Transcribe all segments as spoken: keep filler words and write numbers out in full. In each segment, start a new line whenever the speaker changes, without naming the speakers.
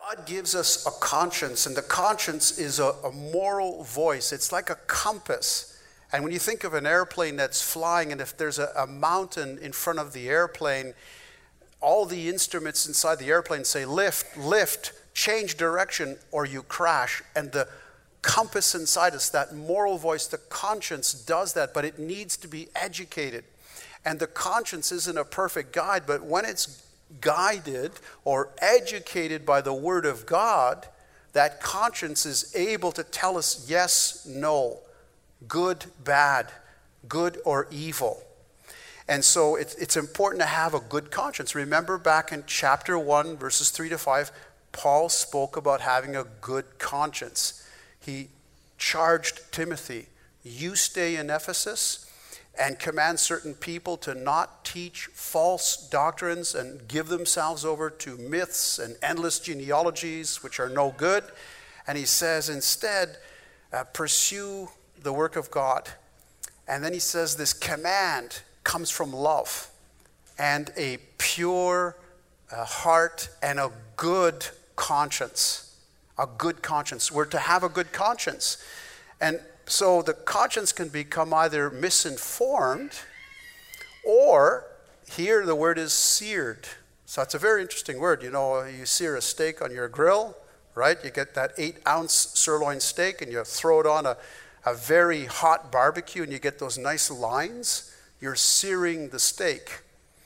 God gives us a conscience, and the conscience is a, a moral voice. It's like a compass. And when you think of an airplane that's flying, and if there's a, a mountain in front of the airplane, all the instruments inside the airplane say lift, lift, change direction, or you crash. And the compass inside us, that moral voice, the conscience does that, but it needs to be educated. And the conscience isn't a perfect guide, but when it's guided or educated by the Word of God, that conscience is able to tell us yes, no, good, bad, good or evil. And so it's, it's important to have a good conscience. Remember back in chapter one, verses three to five, Paul spoke about having a good conscience. He charged Timothy, you stay in Ephesus and command certain people to not teach false doctrines and give themselves over to myths and endless genealogies, which are no good. And he says, instead, uh, pursue the work of God. And then he says this command comes from love and a pure uh, heart and a good conscience. A good conscience. We're to have a good conscience. And so the conscience can become either misinformed or, here the word is seared. So it's a very interesting word. You know, you sear a steak on your grill, right? You get that eight ounce sirloin steak and you throw it on a, a very hot barbecue and you get those nice lines. You're searing the steak.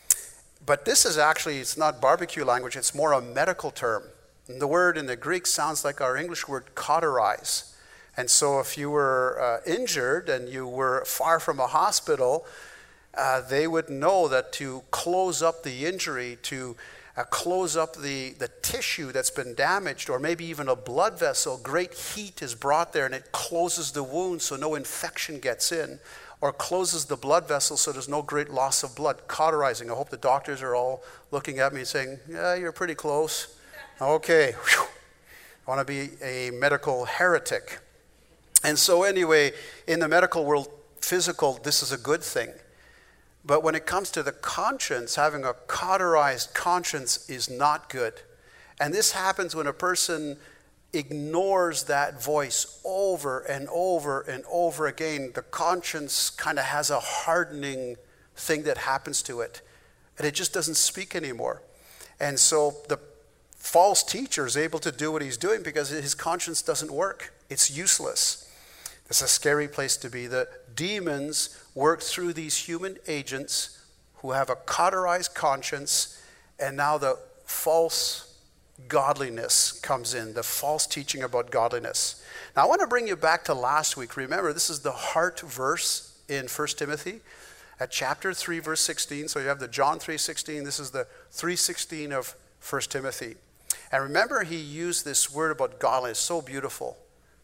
But this is actually, it's not barbecue language, it's more a medical term. And the word in the Greek sounds like our English word cauterize. And so if you were uh, injured and you were far from a hospital, uh, they would know that to close up the injury, to uh, close up the, the tissue that's been damaged, or maybe even a blood vessel, great heat is brought there and it closes the wound so no infection gets in, or closes the blood vessel so there's no great loss of blood. Cauterizing. I hope the doctors are all looking at me and saying, yeah, you're pretty close. Okay. Whew. I want to be a medical heretic. And so anyway, in the medical world, physical, this is a good thing. But when it comes to the conscience, having a cauterized conscience is not good. And this happens when a person ignores that voice over and over and over again. The conscience kind of has a hardening thing that happens to it. And it just doesn't speak anymore. And so the false teacher is able to do what he's doing because his conscience doesn't work. It's useless. It's a scary place to be. The demons work through these human agents who have a cauterized conscience, and now the false godliness comes in, the false teaching about godliness. Now I want to bring you back to last week. Remember, this is the heart verse in First Timothy at chapter three, verse sixteen. So you have the John three sixteen. This is the three sixteen of First Timothy. And remember, he used this word about godliness, so beautiful.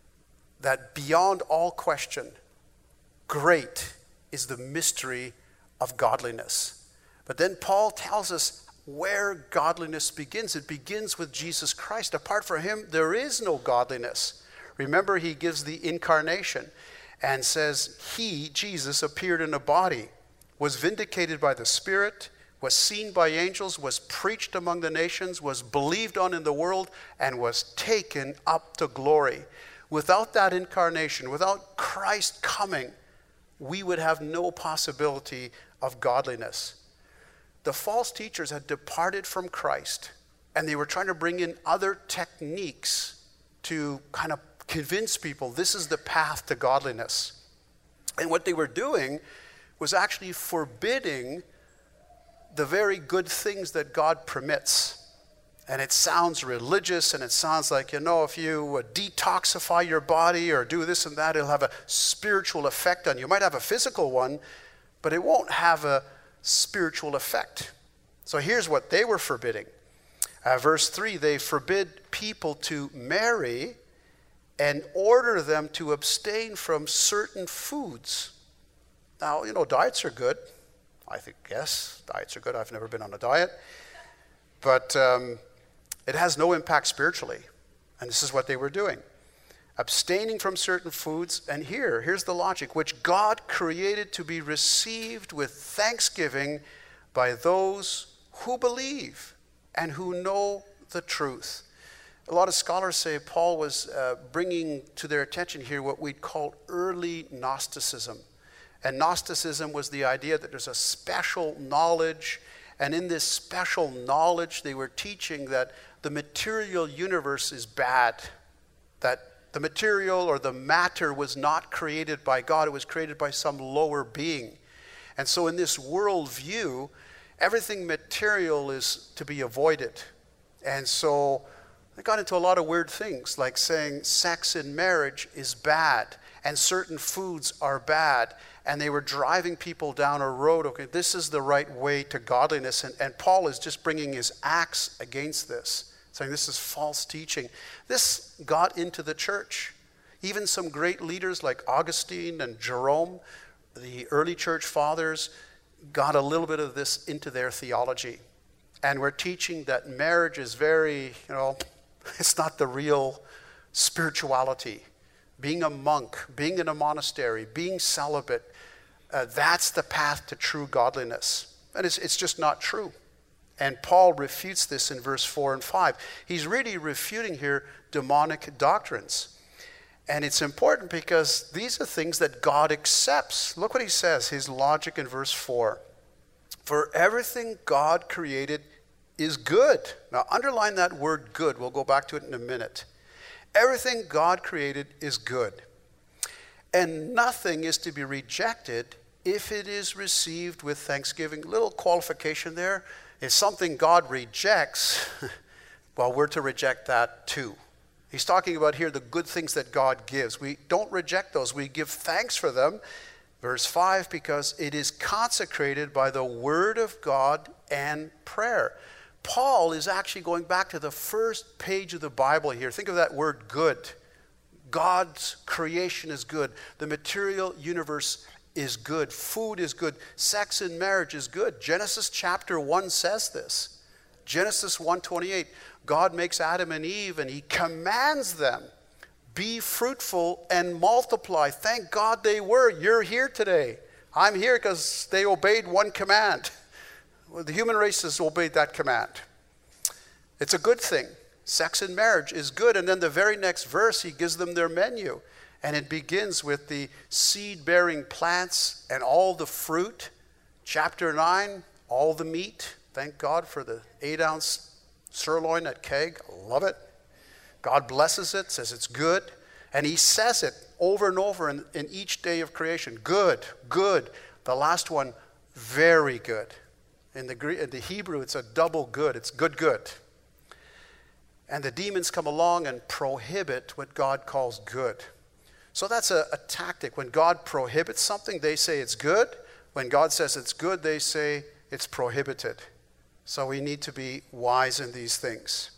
That beyond all question, great is the mystery of godliness. But then Paul tells us where godliness begins. It begins with Jesus Christ. Apart from him, there is no godliness. Remember, he gives the incarnation and says, he, Jesus, appeared in a body, was vindicated by the Spirit, was seen by angels, was preached among the nations, was believed on in the world, and was taken up to glory. Without that incarnation, without Christ coming, we would have no possibility of godliness. The false teachers had departed from Christ, and they were trying to bring in other techniques to kind of convince people this is the path to godliness. And what they were doing was actually forbidding the very good things that God permits. And it sounds religious, and it sounds like, you know, if you detoxify your body or do this and that, it'll have a spiritual effect on you. You might have a physical one, but it won't have a spiritual effect. So here's what they were forbidding. Uh, verse three, they forbid people to marry and order them to abstain from certain foods. Now, you know, diets are good. I think, yes, diets are good. I've never been on a diet. But um, it has no impact spiritually. And this is what they were doing. Abstaining from certain foods. And here, here's the logic. Which God created to be received with thanksgiving by those who believe and who know the truth. A lot of scholars say Paul was uh, bringing to their attention here what we'd call early Gnosticism. And Gnosticism was the idea that there's a special knowledge, and in this special knowledge they were teaching that the material universe is bad, that the material or the matter was not created by God, it was created by some lower being. And so in this worldview, everything material is to be avoided. And so they got into a lot of weird things, like saying sex in marriage is bad, and certain foods are bad, and they were driving people down a road, okay, this is the right way to godliness, and, and Paul is just bringing his axe against this, saying this is false teaching. This got into the church. Even some great leaders like Augustine and Jerome, the early church fathers, got a little bit of this into their theology. And we're teaching that marriage is very, you know, it's not the real spirituality. Being a monk, being in a monastery, being celibate, uh, that's the path to true godliness. And it's, it's just not true. And Paul refutes this in verse four and five. He's really refuting here demonic doctrines. And it's important because these are things that God accepts. Look what he says, his logic in verse four. For everything God created is good. Now underline that word good. We'll go back to it in a minute. Everything God created is good. And nothing is to be rejected if it is received with thanksgiving. Little qualification there. If something God rejects, well, we're to reject that too. He's talking about here the good things that God gives. We don't reject those. We give thanks for them. Verse five, because it is consecrated by the word of God and prayer. Paul is actually going back to the first page of the Bible here. Think of that word good. God's creation is good. The material universe is good. Food is good. Sex and marriage is good. Genesis chapter one says this. Genesis one twenty-eight. God makes Adam and Eve and he commands them, be fruitful and multiply. Thank God they were. You're here today. I'm here because they obeyed one command. Well, the human race has obeyed that command. It's a good thing. Sex and marriage is good. And then the very next verse, he gives them their menu. And it begins with the seed-bearing plants and all the fruit. Chapter nine, all the meat. Thank God for the eight-ounce sirloin at Keg. I love it. God blesses it, says it's good. And he says it over and over in, in each day of creation. Good, good. The last one, very good. In the, Greek, in the Hebrew, it's a double good. It's good, good. And the demons come along and prohibit what God calls good. So that's a, a tactic. When God prohibits something, they say it's good. When God says it's good, they say it's prohibited. So we need to be wise in these things.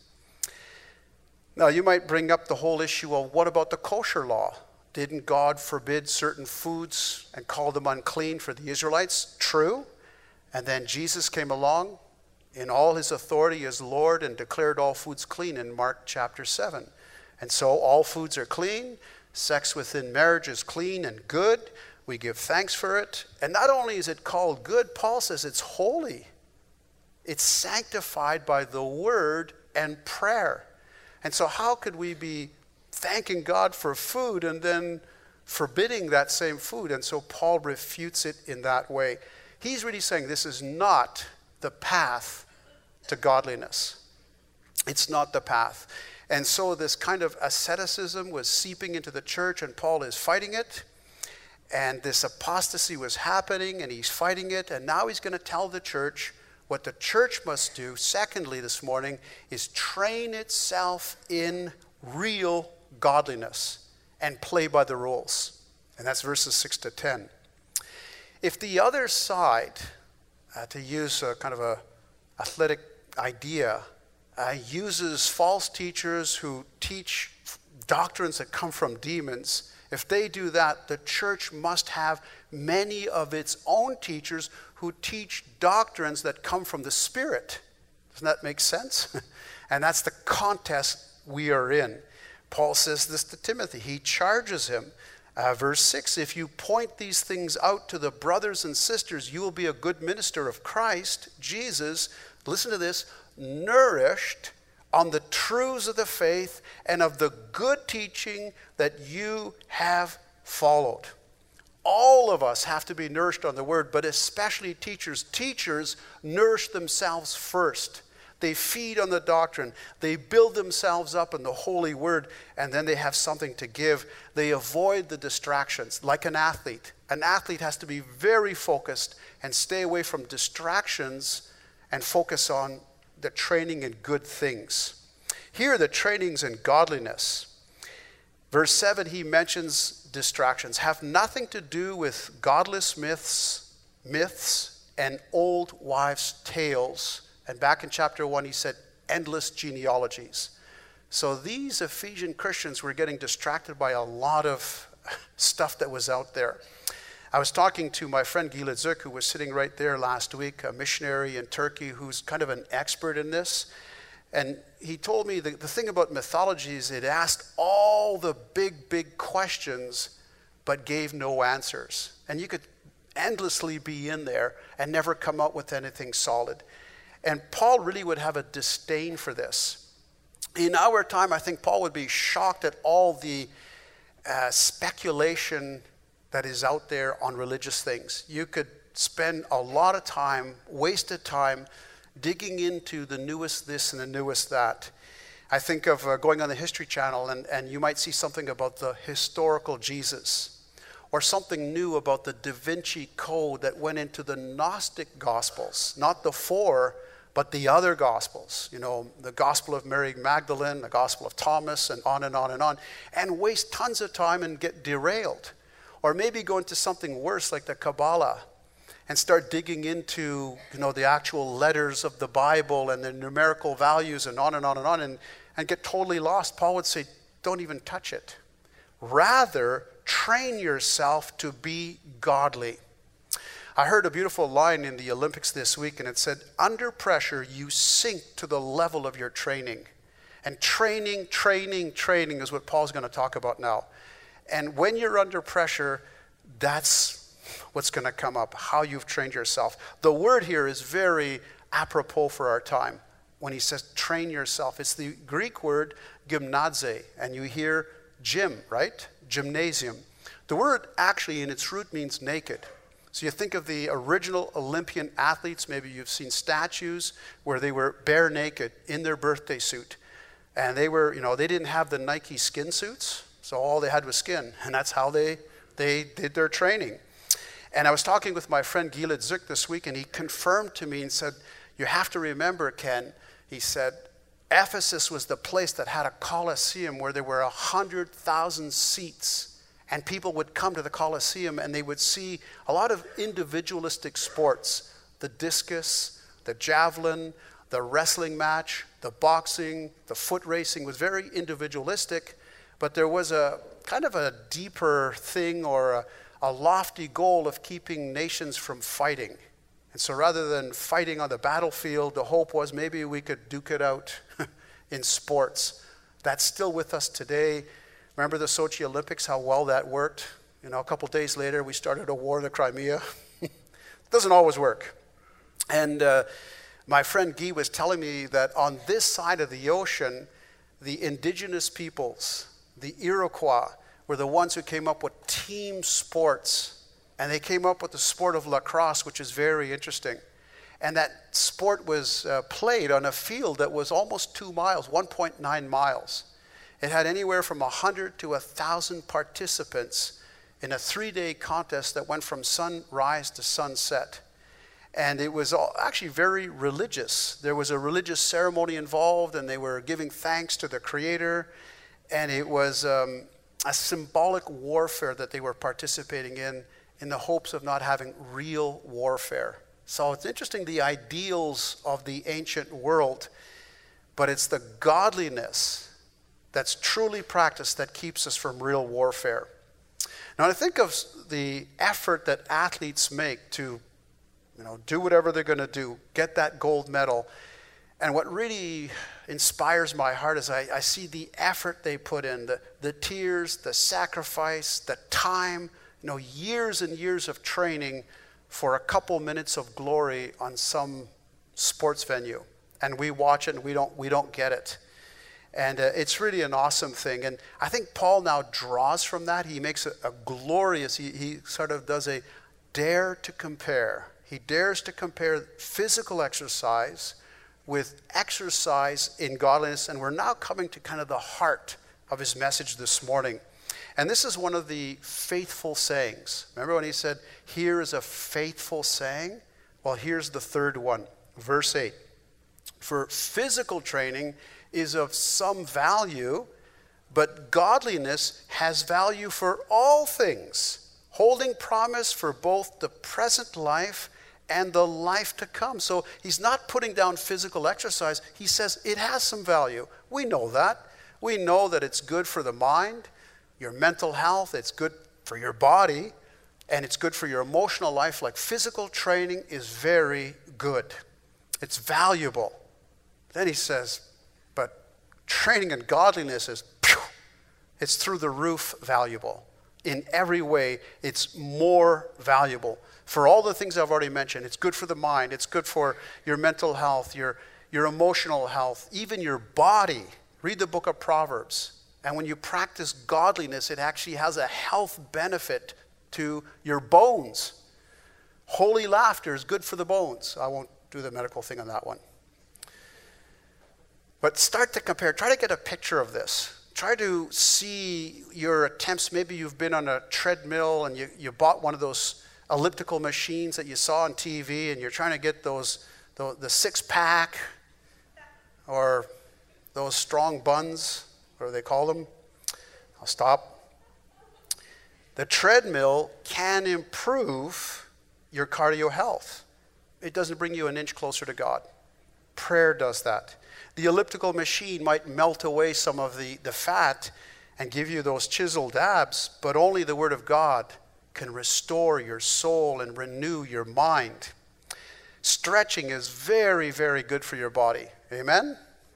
Now, you might bring up the whole issue of what about the kosher law? Didn't God forbid certain foods and call them unclean for the Israelites? True. And then Jesus came along in all his authority as Lord and declared all foods clean in Mark chapter seven. And so all foods are clean. Sex within marriage is clean and good. We give thanks for it. And not only is it called good, Paul says it's holy. It's sanctified by the word and prayer. And so how could we be thanking God for food and then forbidding that same food? And so Paul refutes it in that way. He's really saying this is not the path to godliness. It's not the path. And so this kind of asceticism was seeping into the church, and Paul is fighting it. And this apostasy was happening, and he's fighting it. And now he's going to tell the church what the church must do, secondly this morning, is train itself in real godliness and play by the rules. And that's verses six to ten. If the other side, uh, to use a kind of a athletic idea, uh, uses false teachers who teach doctrines that come from demons, if they do that, the church must have many of its own teachers who teach doctrines that come from the Spirit. Doesn't that make sense? And that's the contest we are in. Paul says this to Timothy. He charges him. Uh, verse six, if you point these things out to the brothers and sisters, you will be a good minister of Christ, Jesus, listen to this, nourished on the truths of the faith and of the good teaching that you have followed. All of us have to be nourished on the word, but especially teachers. Teachers nourish themselves first. They feed on the doctrine. They build themselves up in the holy word, and then they have something to give. They avoid the distractions, like an athlete. An athlete has to be very focused and stay away from distractions and focus on the training in good things. Here, the training's in godliness. Verse seven, he mentions distractions. Have nothing to do with godless myths, myths, and old wives' tales. And back in chapter one, he said, endless genealogies. So these Ephesian Christians were getting distracted by a lot of stuff that was out there. I was talking to my friend Gilad Zuk, who was sitting right there last week, a missionary in Turkey who's kind of an expert in this. And he told me the, the thing about mythology is it asked all the big, big questions, but gave no answers. And you could endlessly be in there and never come out with anything solid. And Paul really would have a disdain for this. In our time, I think Paul would be shocked at all the uh, speculation that is out there on religious things. You could spend a lot of time, wasted time, digging into the newest this and the newest that. I think of uh, going on the History Channel and, and you might see something about the historical Jesus, or something new about the Da Vinci Code that went into the Gnostic Gospels, not the four, but the other Gospels, you know, the Gospel of Mary Magdalene, the Gospel of Thomas, and on and on and on, and waste tons of time and get derailed. Or maybe go into something worse like the Kabbalah and start digging into, you know, the actual letters of the Bible and the numerical values and on and on and on and, and get totally lost. Paul would say, don't even touch it. Rather, train yourself to be godly. I heard a beautiful line in the Olympics this week, and it said, under pressure, you sink to the level of your training. And training, training, training is what Paul's going to talk about now. And when you're under pressure, that's what's going to come up, how you've trained yourself. The word here is very apropos for our time. When he says train yourself, it's the Greek word gymnaze, and you hear gym, right? Gymnasium. The word actually in its root means naked. So you think of the original Olympian athletes, maybe you've seen statues where they were bare naked in their birthday suit. And they were, you know, they didn't have the Nike skin suits, so all they had was skin. And that's how they, they did their training. And I was talking with my friend Gilad Zuk this week, and he confirmed to me and said, you have to remember, Ken, he said, Ephesus was the place that had a Colosseum where there were one hundred thousand seats. And people would come to the Colosseum and they would see a lot of individualistic sports. The discus, the javelin, the wrestling match, the boxing, the foot racing was very individualistic. But there was a kind of a deeper thing or a, a lofty goal of keeping nations from fighting. And so rather than fighting on the battlefield, the hope was maybe we could duke it out in sports. That's still with us today. Remember the Sochi Olympics, how well that worked? You know, a couple days later, we started a war in the Crimea. It doesn't always work. And uh, my friend Guy was telling me that on this side of the ocean, the indigenous peoples, the Iroquois, were the ones who came up with team sports. And they came up with the sport of lacrosse, which is very interesting. And that sport was uh, played on a field that was almost two miles, one point nine miles. It had anywhere from one hundred to one thousand participants in a three-day contest that went from sunrise to sunset. And it was all actually very religious. There was a religious ceremony involved, and they were giving thanks to the Creator. And it was um, a symbolic warfare that they were participating in, in the hopes of not having real warfare. So it's interesting, the ideals of the ancient world, but it's the godliness that's truly practiced that keeps us from real warfare. Now, I think of the effort that athletes make to, you know, do whatever they're going to do, get that gold medal. And what really inspires my heart is I, I see the effort they put in, the, the tears, the sacrifice, the time, you know, years and years of training for a couple minutes of glory on some sports venue. and we watch it and we don't, we don't get it. And uh, it's really an awesome thing. And I think Paul now draws from that. He makes a, a glorious, he, he sort of does a dare to compare. He dares to compare physical exercise with exercise in godliness. And we're now coming to kind of the heart of his message this morning. And this is one of the faithful sayings. Remember when he said, here is a faithful saying? Well, here's the third one, verse eight. For physical training is of some value, but godliness has value for all things, holding promise for both the present life and the life to come. So he's not putting down physical exercise. He says it has some value. We know that. We know that it's good for the mind, your mental health, it's good for your body, and it's good for your emotional life. Like physical training is very good. It's valuable. Then he says, but training in godliness is, pew, it's through the roof valuable. In every way, it's more valuable. For all the things I've already mentioned, it's good for the mind, it's good for your mental health, your, your emotional health, even your body. Read the book of Proverbs. And when you practice godliness, it actually has a health benefit to your bones. Holy laughter is good for the bones. I won't do the medical thing on that one. But start to compare. Try to get a picture of this. Try to see your attempts. Maybe you've been on a treadmill and you, you bought one of those elliptical machines that you saw on T V, and you're trying to get those, the, the six-pack or those strong buns, what do they call them? I'll stop. The treadmill can improve your cardio health. It doesn't bring you an inch closer to God. Prayer does that. The elliptical machine might melt away some of the, the fat and give you those chiseled abs, but only the Word of God can restore your soul and renew your mind. Stretching is very, very good for your body. Amen?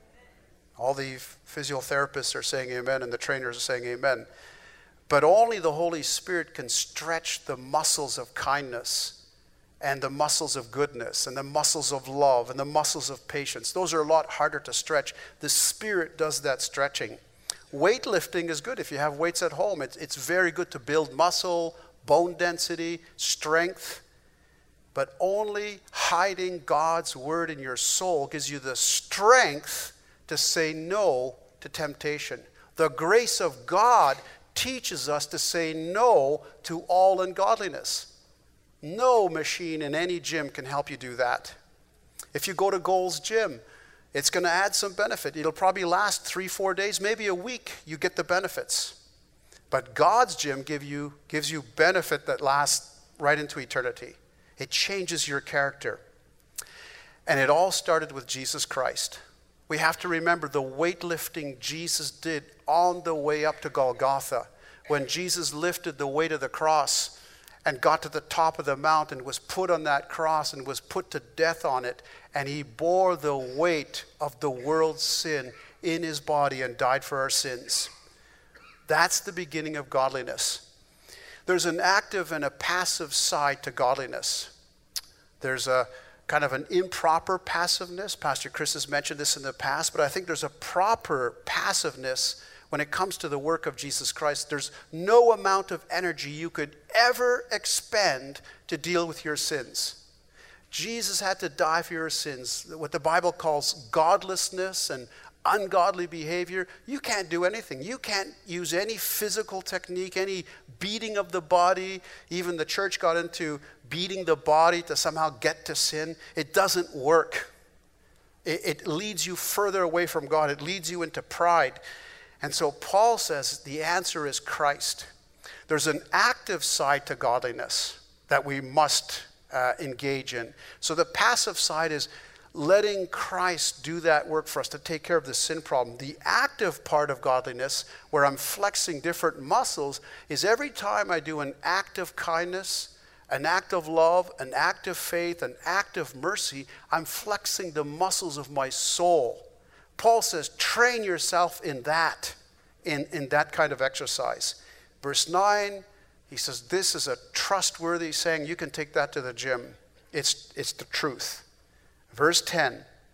All the physiotherapists are saying amen, and the trainers are saying amen. But only the Holy Spirit can stretch the muscles of kindness and the muscles of goodness and the muscles of love and the muscles of patience. Those are a lot harder to stretch. The Spirit does that stretching. Weightlifting is good. If you have weights at home, it's, it's very good to build muscle, bone density, strength. But only hiding God's word in your soul gives you the strength to say no to temptation. The grace of God teaches us to say no to all ungodliness. No machine in any gym can help you do that. If you go to Gold's Gym, it's going to add some benefit. It'll probably last three, four days, maybe a week. You get the benefits. But God's gym give you, gives you benefit that lasts right into eternity. It changes your character. And it all started with Jesus Christ. We have to remember the weightlifting Jesus did on the way up to Golgotha. When Jesus lifted the weight of the cross and got to the top of the mountain, was put on that cross and was put to death on it, and he bore the weight of the world's sin in his body and died for our sins. That's the beginning of godliness. There's an active and a passive side to godliness. There's a kind of an improper passiveness. Pastor Chris has mentioned this in the past, but I think there's a proper passiveness when it comes to the work of Jesus Christ. There's no amount of energy you could ever expend to deal with your sins. Jesus had to die for your sins. What the Bible calls godlessness and ungodly behavior, you can't do anything. You can't use any physical technique, any beating of the body. Even the church got into beating the body to somehow get to sin. It doesn't work. It, it leads you further away from God. It leads you into pride. And so Paul says the answer is Christ. There's an active side to godliness that we must uh, engage in. So the passive side is letting Christ do that work for us to take care of the sin problem. The active part of godliness, where I'm flexing different muscles, is every time I do an act of kindness, an act of love, an act of faith, an act of mercy, I'm flexing the muscles of my soul. Paul says, train yourself in that, in, in that kind of exercise. Verse nine, he says, this is a trustworthy saying. You can take that to the gym. It's, it's the truth. Verse ten,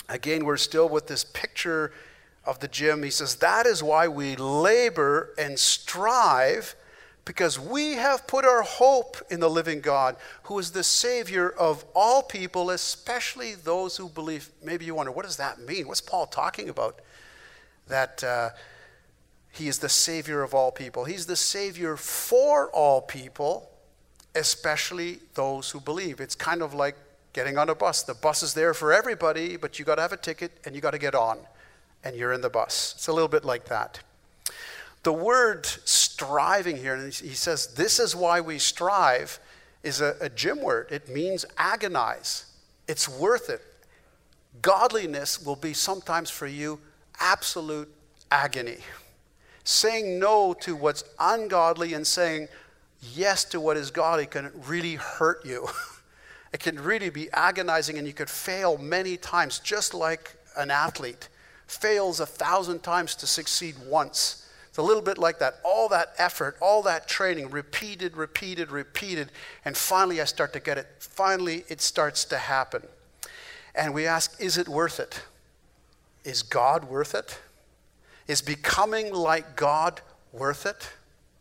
Again, we're still with this picture of the gym. He says, that is why we labor and strive, because we have put our hope in the living God, who is the Savior of all people, especially those who believe. Maybe you wonder, what does that mean? What's Paul talking about? That uh, he is the Savior of all people. He's the Savior for all people, especially those who believe. It's kind of like getting on a bus. The bus is there for everybody, but you got to have a ticket and you got to get on, and you're in the bus. It's a little bit like that. The word striving here, and he says, this is why we strive, is a, a gym word. It means agonize. It's worth it. Godliness will be sometimes for you absolute agony. Saying no to what's ungodly and saying yes to what is godly can really hurt you. It can really be agonizing, and you could fail many times, just like an athlete fails a thousand times to succeed once. It's a little bit like that. All that effort, all that training, repeated, repeated, repeated, and finally I start to get it. Finally, it starts to happen. And we ask, is it worth it? Is God worth it? Is becoming like God worth it?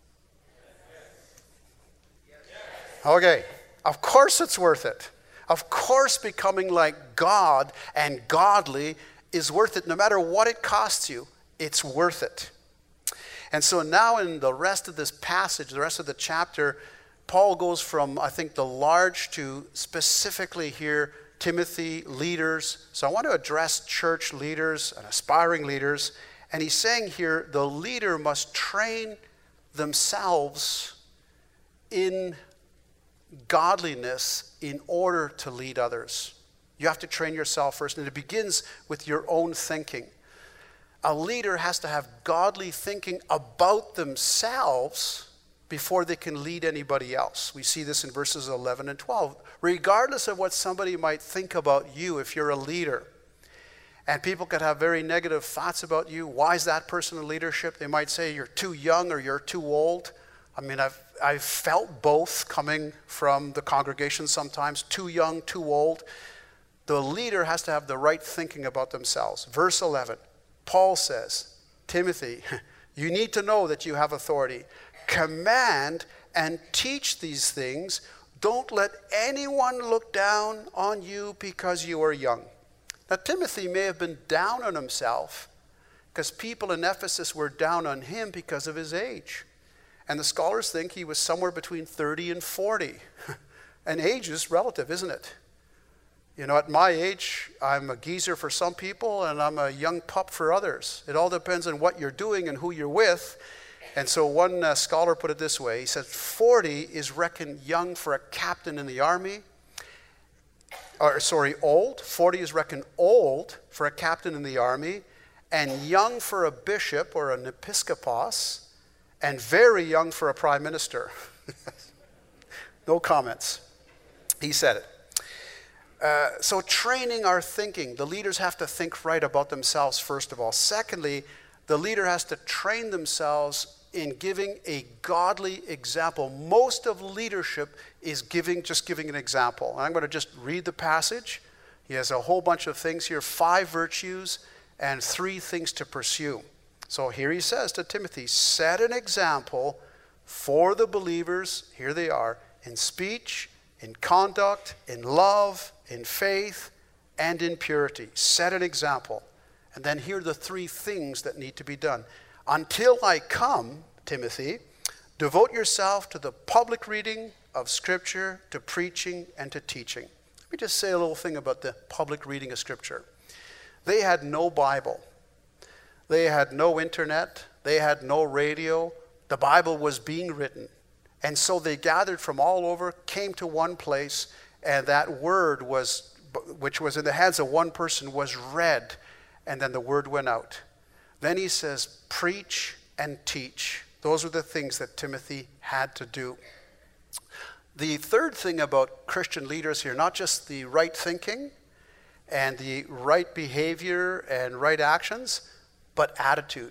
Okay, of course it's worth it. Of course becoming like God and godly is worth it. No matter what it costs you, it's worth it. And so now in the rest of this passage, the rest of the chapter, Paul goes from, I think, the large to specifically here, Timothy, leaders. So I want to address church leaders and aspiring leaders. And he's saying here, the leader must train themselves in godliness in order to lead others. You have to train yourself first, and it begins with your own thinking. A leader has to have godly thinking about themselves before they can lead anybody else. We see this in verses eleven and twelve. Regardless of what somebody might think about you, if you're a leader, and people could have very negative thoughts about you, why is that person in leadership? They might say you're too young or you're too old. I mean, I've, I've felt both coming from the congregation sometimes, too young, too old. The leader has to have the right thinking about themselves. Verse eleven, Paul says, Timothy, you need to know that you have authority. Command and teach these things. Don't let anyone look down on you because you are young. Now, Timothy may have been down on himself because people in Ephesus were down on him because of his age. And the scholars think he was somewhere between thirty and forty. And age is relative, isn't it? You know, at my age, I'm a geezer for some people and I'm a young pup for others. It all depends on what you're doing and who you're with. And so one uh, scholar put it this way. He said, forty is reckoned young for a captain in the army. Or, sorry, old. forty is reckoned old for a captain in the army. And young for a bishop or an episcopos. And very young for a prime minister. No comments. He said it. Uh, so training our thinking. The leaders have to think right about themselves, first of all. Secondly, the leader has to train themselves in giving a godly example. Most of leadership is giving, just giving an example. And I'm going to just read the passage. He has a whole bunch of things here, five virtues and three things to pursue. So here he says to Timothy, set an example for the believers, here they are, in speech, in conduct, in love, in faith, and in purity. Set an example. And then here are the three things that need to be done. Until I come, Timothy, devote yourself to the public reading of Scripture, to preaching, and to teaching. Let me just say a little thing about the public reading of Scripture. They had no Bible. They had no internet. They had no radio. The Bible was being written. And so they gathered from all over, came to one place, and that word was, which was in the hands of one person, was read, and then the word went out. Then he says, preach and teach. Those are the things that Timothy had to do. The third thing about Christian leaders here, not just the right thinking and the right behavior and right actions, but attitude.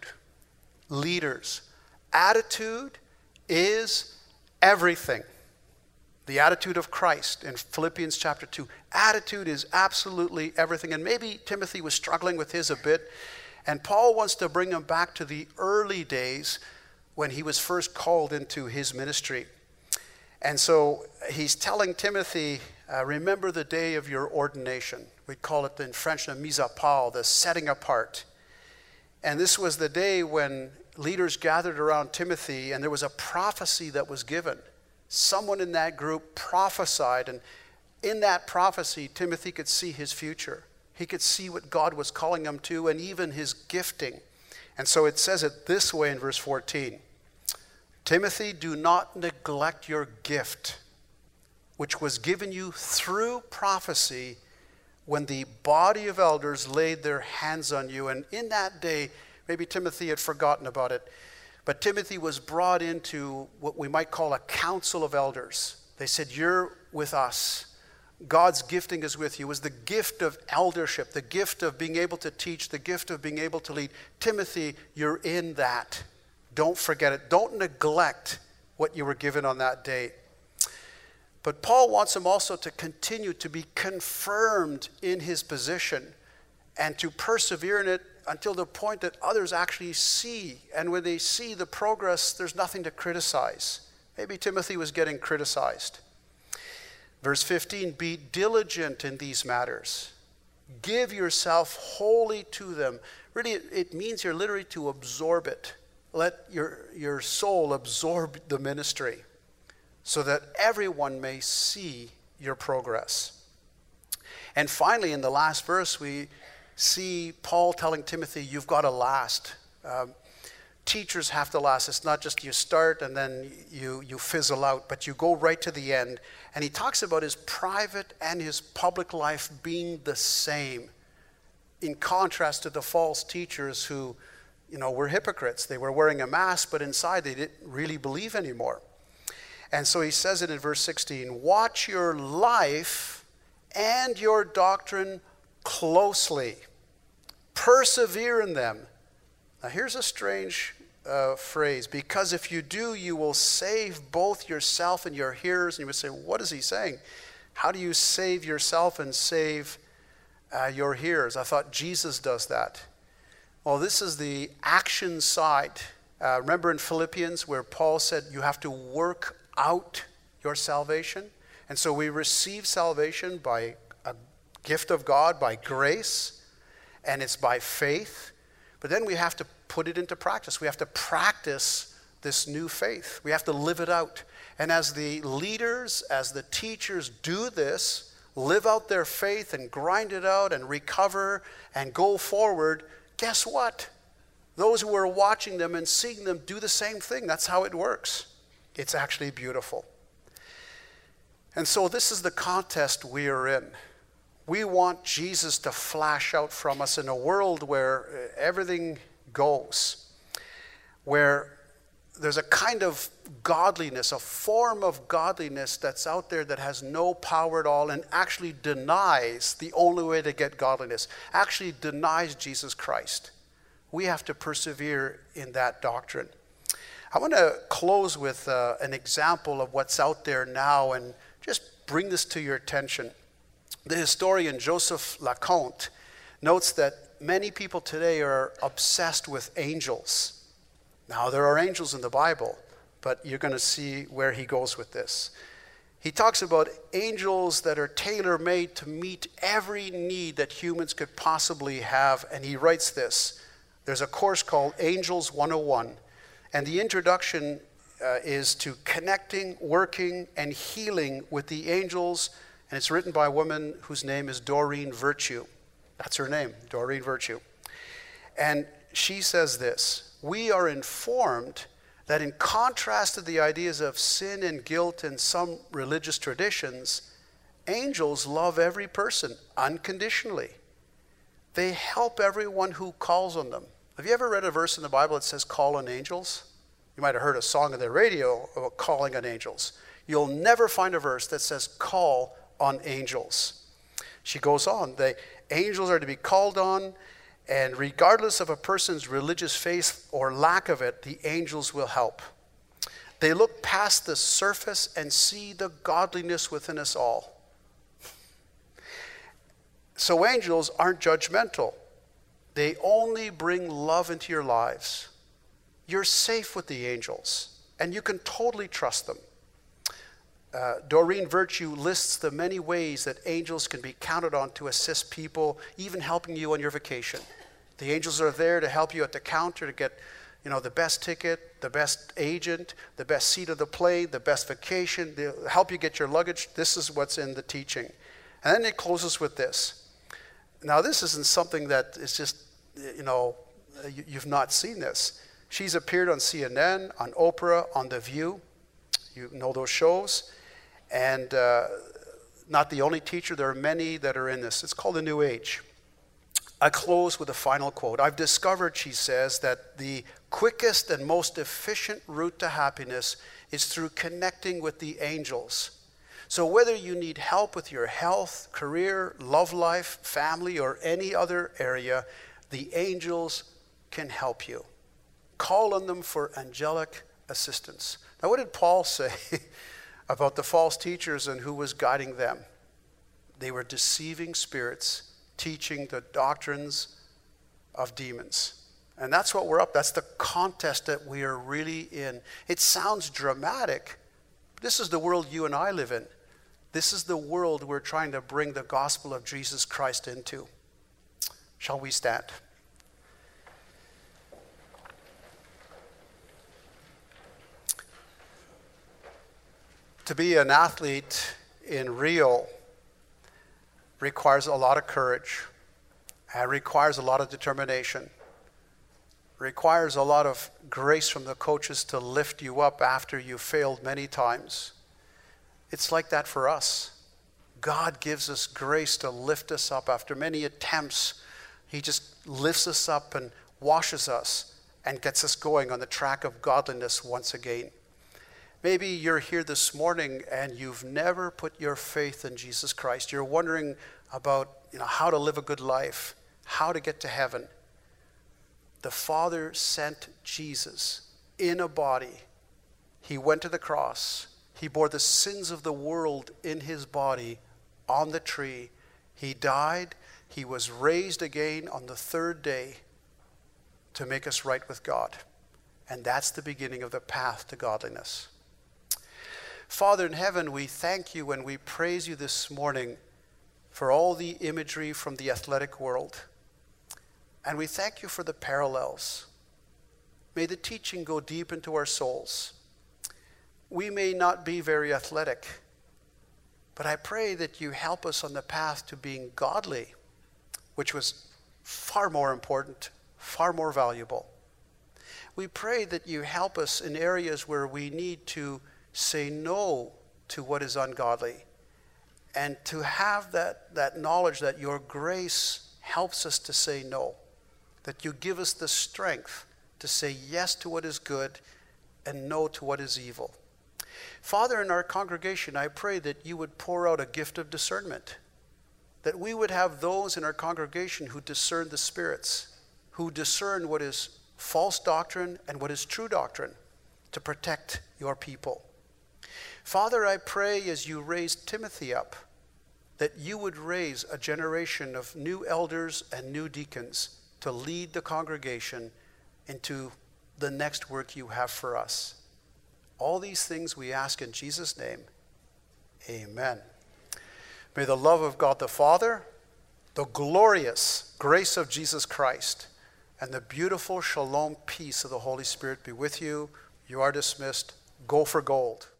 Leaders. Attitude is everything. The attitude of Christ in Philippians chapter two. Attitude is absolutely everything. And maybe Timothy was struggling with his a bit. And Paul wants to bring him back to the early days when he was first called into his ministry. And so he's telling Timothy, uh, remember the day of your ordination. We call it in French the mise à part, the setting apart. And this was the day when leaders gathered around Timothy and there was a prophecy that was given. Someone in that group prophesied, and in that prophecy, Timothy could see his future. He could see what God was calling him to and even his gifting. And so it says it this way in verse fourteen. Timothy, do not neglect your gift, which was given you through prophecy when the body of elders laid their hands on you. And in that day, maybe Timothy had forgotten about it, but Timothy was brought into what we might call a council of elders. They said, you're with us. God's gifting is with you. It was the gift of eldership, the gift of being able to teach, the gift of being able to lead. Timothy, you're in that. Don't forget it. Don't neglect what you were given on that day. But Paul wants him also to continue to be confirmed in his position and to persevere in it until the point that others actually see. And when they see the progress, there's nothing to criticize. Maybe Timothy was getting criticized. Verse fifteen, be diligent in these matters. Give yourself wholly to them. Really, it, it means here literally to absorb it. Let your, your soul absorb the ministry so that everyone may see your progress. And finally, in the last verse, we see Paul telling Timothy, you've got to last. Um, teachers have to last. It's not just you start and then you, you fizzle out, but you go right to the end. And he talks about his private and his public life being the same, in contrast to the false teachers who, you know, were hypocrites. They were wearing a mask, but inside they didn't really believe anymore. And so he says it in verse sixteen, watch your life and your doctrine closely. Persevere in them. Now here's a strange uh, phrase, because if you do, you will save both yourself and your hearers. And you would say, what is he saying? How do you save yourself and save uh, your hearers? I thought Jesus does that. Well, this is the action side. Uh, remember in Philippians where Paul said you have to work out your salvation? And so we receive salvation by a gift of God, by grace, and it's by faith. But then we have to put it into practice. We have to practice this new faith. We have to live it out. And as the leaders, as the teachers do this, live out their faith and grind it out and recover and go forward, guess what? Those who are watching them and seeing them do the same thing. That's how it works. It's actually beautiful. And so this is the contest we are in. We want Jesus to flash out from us in a world where everything goes, where there's a kind of godliness, a form of godliness that's out there that has no power at all and actually denies the only way to get godliness, actually denies Jesus Christ. We have to persevere in that doctrine. I want to close with uh, an example of what's out there now and just bring this to your attention. The historian Joseph Laconte notes that many people today are obsessed with angels. Now, there are angels in the Bible, but you're going to see where he goes with this. He talks about angels that are tailor-made to meet every need that humans could possibly have, and he writes this. There's a course called Angels one oh one, and the introduction uh, is to connecting, working, and healing with the angels, and it's written by a woman whose name is Doreen Virtue. That's her name, Doreen Virtue. And she says this, we are informed that in contrast to the ideas of sin and guilt in some religious traditions, angels love every person unconditionally. They help everyone who calls on them. Have you ever read a verse in the Bible that says call on angels? You might have heard a song on the radio about calling on angels. You'll never find a verse that says call on angels. She goes on, the angels are to be called on, and regardless of a person's religious faith or lack of it, the angels will help. They look past the surface and see the godliness within us all. So angels aren't judgmental. They only bring love into your lives. You're safe with the angels, and you can totally trust them. Uh, Doreen Virtue lists the many ways that angels can be counted on to assist people, even helping you on your vacation. The angels are there to help you at the counter to get, you know, the best ticket, the best agent, the best seat of the plane, the best vacation. They'll help you get your luggage. This is what's in the teaching. And then it closes with this. Now, this isn't something that is just, you know, you, you've not seen this. She's appeared on C N N, on Oprah, on The View. You know those shows. And uh, not the only teacher. There are many that are in this. It's called The New Age. I close with a final quote. I've discovered, she says, that the quickest and most efficient route to happiness is through connecting with the angels. So whether you need help with your health, career, love life, family, or any other area, the angels can help you. Call on them for angelic assistance. Now, what did Paul say about the false teachers and who was guiding them? They were deceiving spirits, teaching the doctrines of demons. And that's what we're up. That's the contest that we are really in. It sounds dramatic. This is the world you and I live in. This is the world we're trying to bring the gospel of Jesus Christ into. Shall we stand? To be an athlete in Rio requires a lot of courage. It requires a lot of determination. Requires a lot of grace from the coaches to lift you up after you failed many times. It's like that for us. God gives us grace to lift us up after many attempts. He just lifts us up and washes us and gets us going on the track of godliness once again. Maybe you're here this morning and you've never put your faith in Jesus Christ. You're wondering about, you know, how to live a good life, how to get to heaven. The Father sent Jesus in a body. He went to the cross. He bore the sins of the world in his body on the tree. He died. He was raised again on the third day to make us right with God. And that's the beginning of the path to godliness. Father in heaven, we thank you and we praise you this morning for all the imagery from the athletic world. And we thank you for the parallels. May the teaching go deep into our souls. We may not be very athletic, but I pray that you help us on the path to being godly, which was far more important, far more valuable. We pray that you help us in areas where we need to say no to what is ungodly, and to have that, that knowledge that your grace helps us to say no, that you give us the strength to say yes to what is good and no to what is evil. Father, in our congregation, I pray that you would pour out a gift of discernment, that we would have those in our congregation who discern the spirits, who discern what is false doctrine and what is true doctrine, to protect your people. Father, I pray as you raised Timothy up, that you would raise a generation of new elders and new deacons to lead the congregation into the next work you have for us. All these things we ask in Jesus' name. Amen. May the love of God the Father, the glorious grace of Jesus Christ, and the beautiful shalom peace of the Holy Spirit be with you. You are dismissed. Go for gold.